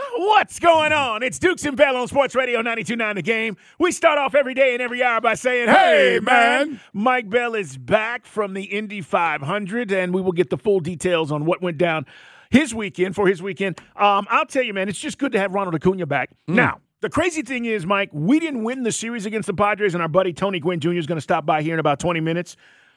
What's going on? It's Dukes and Bell on Sports Radio 92.9 The Game. We start off every day and every hour by saying, hey, man. Mike Bell is back from the Indy 500, and we will get the full details on what went down for his weekend. I'll tell you, man, it's just good to have Ronald Acuna back. Now, the crazy thing is, Mike, we didn't win the series against the Padres, and our buddy Tony Gwynn Jr. is going to stop by here in about 20 minutes.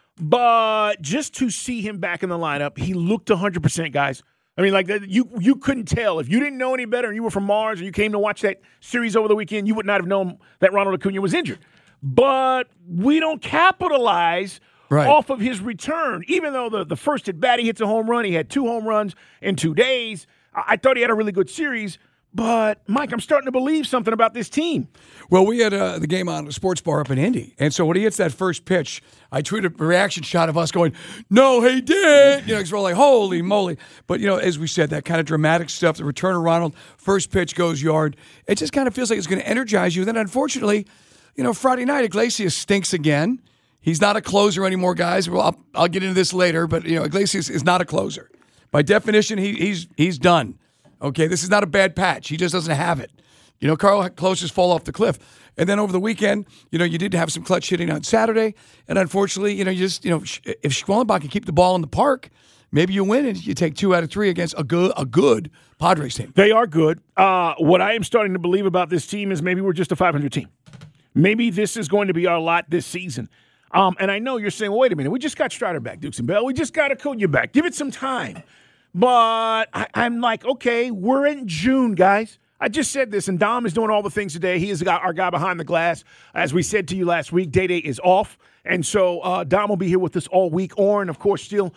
But just to see him back in the lineup, he looked 100%, guys. I mean, like, you couldn't tell. If you didn't know any better and you were from Mars or you came to watch that series over the weekend, you would not have known that Ronald Acuna was injured. But we don't capitalize off of his return. Even though the first at bat, he hits a home run. He had 2 home runs in 2 days. I thought he had a really good series. But, Mike, I'm starting to believe something about this team. Well, we had the game on a sports bar up in Indy. And so when he hits that first pitch, I tweeted a reaction shot of us going, no, he did. Because we're like, holy moly. But, as we said, that kind of dramatic stuff, the return of Ronald, first pitch goes yard. It just kind of feels like it's going to energize you. Then, unfortunately, Friday night, Iglesias stinks again. He's not a closer anymore, guys. Well, I'll get into this later. But, Iglesias is not a closer. By definition, he's done. Okay, this is not a bad patch. He just doesn't have it. Carl Closes fall off the cliff. And then over the weekend, you did have some clutch hitting on Saturday. And unfortunately, if Schwellenbach can keep the ball in the park, maybe you win and you take 2 out of 3 against a good Padres team. They are good. What I am starting to believe about this team is maybe we're just a 500 team. Maybe this is going to be our lot this season. And I know you're saying, well, wait a minute. We just got Strider back, Dukes and Bell. We just got Acuna back. Give it some time. But I'm like, okay, we're in June, guys. I just said this, and Dom is doing all the things today. He is our guy behind the glass. As we said to you last week, Day is off. And so Dom will be here with us all week. Oren, of course, still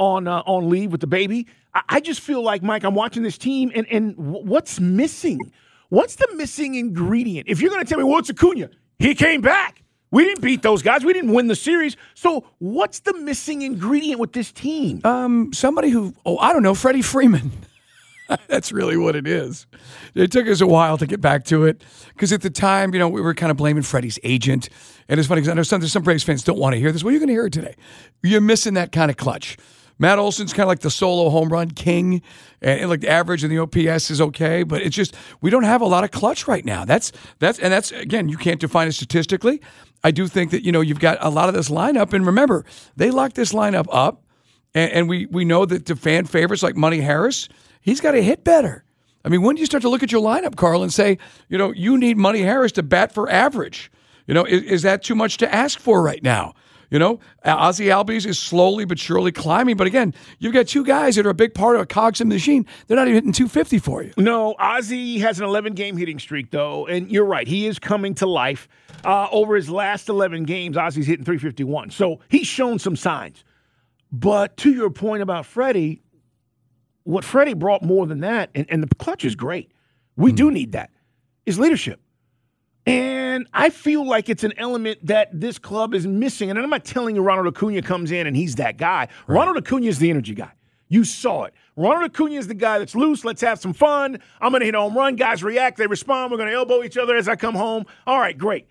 on leave with the baby. I just feel like, Mike, I'm watching this team, and what's missing? What's the missing ingredient? If you're going to tell me, well, it's Acuna. He came back. We didn't beat those guys. We didn't win the series. So what's the missing ingredient with this team? Somebody who, I don't know, Freddie Freeman. That's really what it is. It took us a while to get back to it because at the time, we were kind of blaming Freddie's agent. And it's funny because I know some Braves fans don't want to hear this. Well, you're going to hear it today. You're missing that kind of clutch. Matt Olson's kind of like the solo home run king, and like the average in the OPS is okay, but it's just we don't have a lot of clutch right now. That's again, you can't define it statistically. I do think that you've got a lot of this lineup, and remember they locked this lineup up, and we know that the fan favorites like Money Harris, he's got to hit better. I mean, when do you start to look at your lineup, Carl, and say you need Money Harris to bat for average? Is that too much to ask for right now? Ozzie Albies is slowly but surely climbing. But again, you've got 2 guys that are a big part of a cogs in the machine. They're not even hitting 250 for you. No, Ozzie has an 11-game hitting streak, though. And you're right. He is coming to life. Over his last 11 games, Ozzie's hitting 351. So he's shown some signs. But to your point about Freddie, what Freddie brought more than that, and the clutch is great. We do need that, is leadership. And I feel like it's an element that this club is missing. And I'm not telling you Ronald Acuna comes in and he's that guy. Right. Ronald Acuna is the energy guy. You saw it. Ronald Acuna is the guy that's loose. Let's have some fun. I'm going to hit a home run. Guys react. They respond. We're going to elbow each other as I come home. All right, great.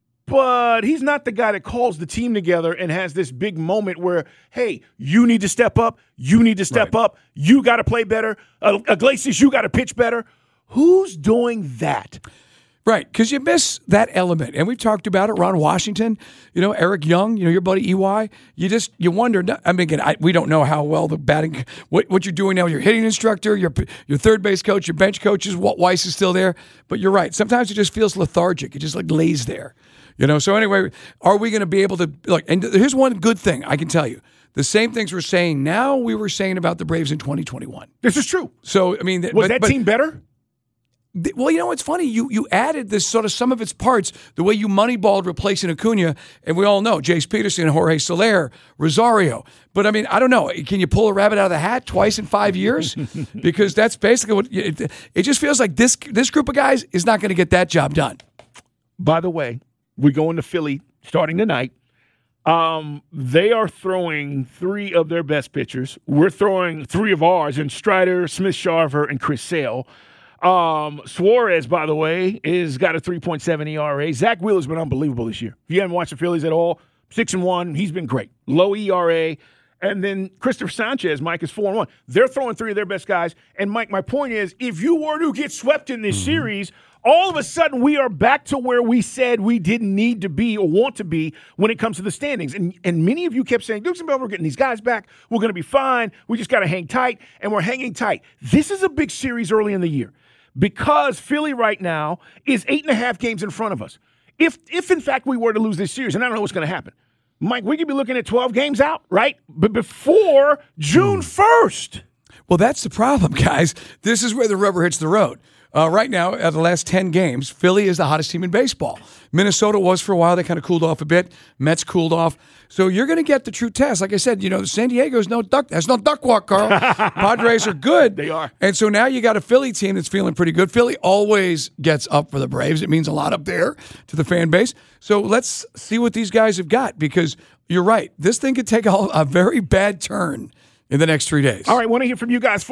But he's not the guy that calls the team together and has this big moment where, hey, you need to step up. You need to step up. You got to play better. Iglesias, you got to pitch better. Who's doing that? Right, because you miss that element. And we've talked about it. Ron Washington, Eric Young, your buddy EY. You wonder. I mean, again, we don't know how well the batting, what you're doing now. Your hitting instructor, your third base coach, your bench coaches, Walt Weiss is still there. But you're right. Sometimes it just feels lethargic. It just lays there. So anyway, are we going to be able to, and here's one good thing I can tell you. The same things we're saying now we were saying about the Braves in 2021. This is true. So, I mean. Was that team better? Well, it's funny. You added this sort of some of its parts, the way you moneyballed replacing Acuna, and we all know Jace Peterson, Jorge Soler, Rosario. But, I mean, I don't know. Can you pull a rabbit out of the hat twice in 5 years? Because that's basically what it just feels like this group of guys is not going to get that job done. By the way, we're going to Philly starting tonight. They are throwing 3 of their best pitchers. We're throwing 3 of ours in Strider, Smith-Shawver, and Chris Sale. Suarez, by the way, is got a 3.7 ERA. Zach Wheeler's been unbelievable this year. If you haven't watched the Phillies at all, 6-1, he's been great. Low ERA. And then Christopher Sanchez, Mike, is 4-1. They're throwing 3 of their best guys. And, Mike, my point is, if you were to get swept in this series, all of a sudden we are back to where we said we didn't need to be or want to be when it comes to the standings. And many of you kept saying, Dukes and Bell, we're getting these guys back. We're going to be fine. We just got to hang tight. And we're hanging tight. This is a big series early in the year because Philly right now is 8.5 games in front of us. If in fact we were to lose this series, and I don't know what's going to happen, Mike, we could be looking at 12 games out, right? But before June 1st. Well, that's the problem, guys. This is where the rubber hits the road. Right now, out of the last 10 games, Philly is the hottest team in baseball. Minnesota was for a while. They kind of cooled off a bit. Mets cooled off. So you're going to get the true test. Like I said, San Diego's no duck. That's no duck walk, Carl. Padres are good. They are. And so now you got a Philly team that's feeling pretty good. Philly always gets up for the Braves. It means a lot up there to the fan base. So let's see what these guys have got because you're right. This thing could take a very bad turn in the next 3 days. All right, want to hear from you guys,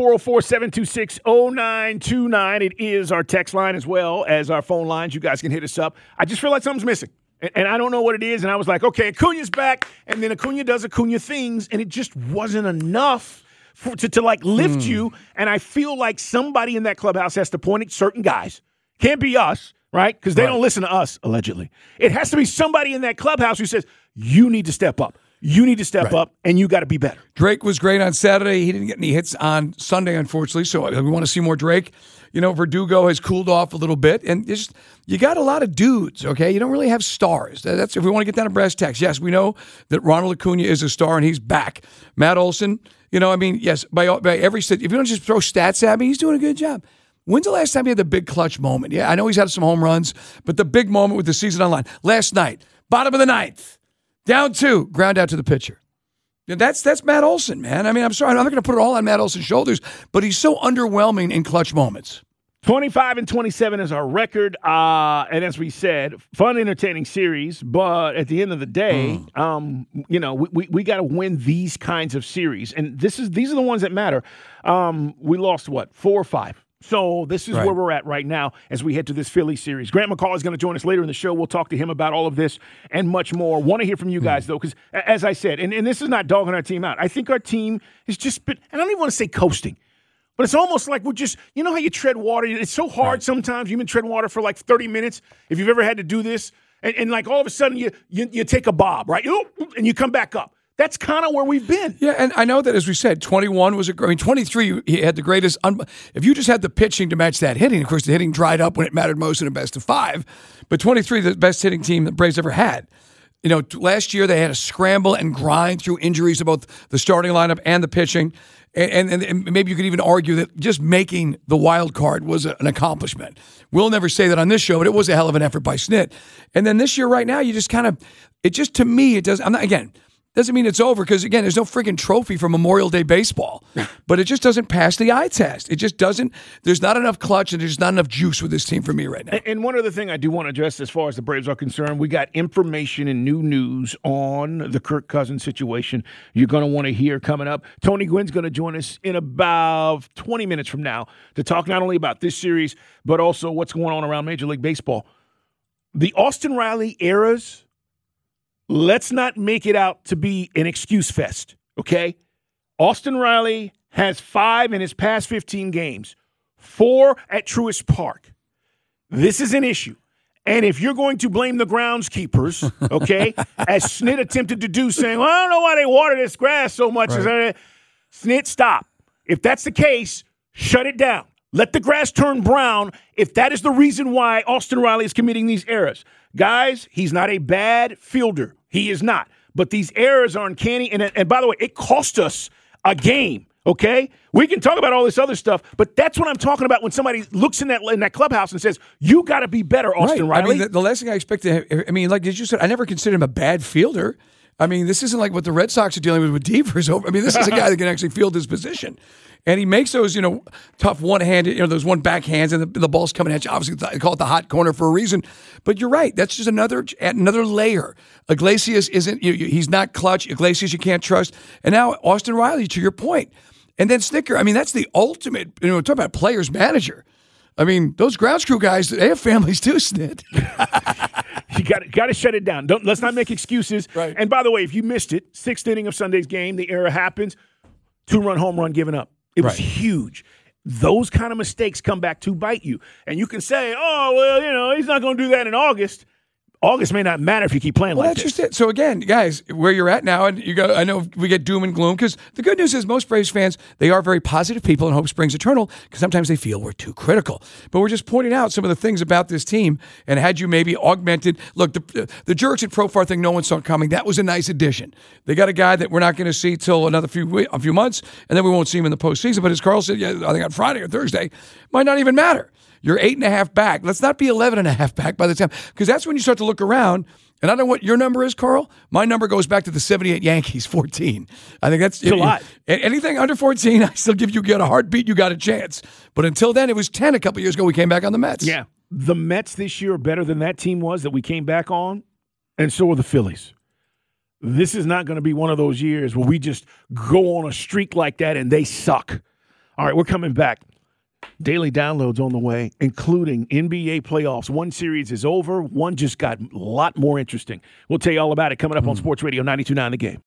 404-726-0929. It is our text line as well as our phone lines. You guys can hit us up. I just feel like something's missing, and I don't know what it is, and I was like, okay, Acuna's back, and then Acuna does Acuna things, and it just wasn't enough to lift you, and I feel like somebody in that clubhouse has to point at certain guys. Can't be us, right? Because they don't listen to us, allegedly. It has to be somebody in that clubhouse who says, you need to step up. You need to step up, and you got to be better. Drake was great on Saturday. He didn't get any hits on Sunday, unfortunately, so we want to see more Drake. Verdugo has cooled off a little bit, and you got a lot of dudes, okay? You don't really have stars. That's if we want to get down to brass tacks. Yes, we know that Ronald Acuna is a star, and he's back. Matt Olson, yes, by every stat, if you don't just throw stats at me, he's doing a good job. When's the last time he had the big clutch moment? Yeah, I know he's had some home runs, but the big moment with the season on line. Last night, bottom of the ninth. Down 2, ground out to the pitcher. That's Matt Olson, man. I mean, I'm sorry, I'm not going to put it all on Matt Olson's shoulders, but he's so underwhelming in clutch moments. 25-27 is our record, and as we said, fun, entertaining series. But at the end of the day, we got to win these kinds of series, and these are the ones that matter. We lost 4 or 5. So this is where we're at right now as we head to this Philly series. Grant McCall is going to join us later in the show. We'll talk to him about all of this and much more. Want to hear from you guys, though, because as I said, and this is not dogging our team out, I think our team has just been, and I don't even want to say coasting, but it's almost like we're just, you know how you tread water? It's so hard sometimes. You've been treading water for like 30 minutes, if you've ever had to do this, and like all of a sudden you take a bob, right? And you come back up. That's kind of where we've been. Yeah, and I know that, as we said, 21 was 23, he had the greatest. If you just had the pitching to match that hitting, of course, the hitting dried up when it mattered most in a best of 5. But 23, the best hitting team the Braves ever had. Last year they had to scramble and grind through injuries to both the starting lineup and the pitching. And maybe you could even argue that just making the wild card was an accomplishment. We'll never say that on this show, but it was a hell of an effort by Snit. And then this year right now, you just to me, it does. Doesn't mean it's over because, again, there's no freaking trophy for Memorial Day baseball. But it just doesn't pass the eye test. It just doesn't. There's not enough clutch and there's not enough juice with this team for me right now. And one other thing I do want to address as far as the Braves are concerned, we got information and new news on the Kirk Cousins situation you're going to want to hear coming up. Tony Gwynn's going to join us in about 20 minutes from now to talk not only about this series, but also what's going on around Major League Baseball. The Austin Riley eras, let's not make it out to be an excuse fest, okay? Austin Riley has 5 in his past 15 games, 4 at Truist Park. This is an issue. And if you're going to blame the groundskeepers, okay, as Snit attempted to do, saying, well, I don't know why they water this grass so much. Right. Snit, stop. If that's the case, shut it down. Let the grass turn brown if that is the reason why Austin Riley is committing these errors. Guys, he's not a bad fielder. He is not. But these errors are uncanny. And by the way, it cost us a game, okay? We can talk about all this other stuff, but that's what I'm talking about when somebody looks in that clubhouse and says, you got to be better, Austin Riley. I mean, the last thing I expected, like you said, I never considered him a bad fielder. I mean, this isn't like what the Red Sox are dealing with Devers. I mean, this is a guy that can actually field his position. And he makes those, tough one-handed, those one backhands, and the ball's coming at you. Obviously, they call it the hot corner for a reason. But you're right. That's just another layer. Iglesias isn't, he's not clutch. Iglesias you can't trust. And now Austin Riley, to your point. And then Snicker, I mean, that's the ultimate, talk about a player's manager. I mean, those grounds crew guys, they have families too, Snit. You got to shut it down. Let's not make excuses. Right. And by the way, if you missed it, sixth inning of Sunday's game, the error happens. 2-run home run given up. It was huge. Those kind of mistakes come back to bite you. And you can say, oh, well, he's not going to do that in August. August may not matter if you keep playing like that's this. just it. So again, guys, where you're at now, and I know we get doom and gloom because the good news is most Braves fans, they are very positive people and hope springs eternal because sometimes they feel we're too critical. But we're just pointing out some of the things about this team. And had you maybe augmented, look, the Jerks at Profar thing, no one saw coming. That was a nice addition. They got a guy that we're not going to see till a few months, and then we won't see him in the postseason. But as Carl said, I think on Friday or Thursday, might not even matter. You're 8.5 back. Let's not be 11.5 back by the time, because that's when you start to look around. And I don't know what your number is, Carl. My number goes back to the 78 Yankees, 14. I think that's a lot. Anything under 14, I still give you a heartbeat, you got a chance. But until then, it was 10 a couple years ago. We came back on the Mets. Yeah. The Mets this year are better than that team was that we came back on, and so are the Phillies. This is not going to be one of those years where we just go on a streak like that and they suck. All right, we're coming back. Daily downloads on the way, including NBA playoffs. One series is over. One just got a lot more interesting. We'll tell you all about it coming up on Sports Radio 92.9 The Game.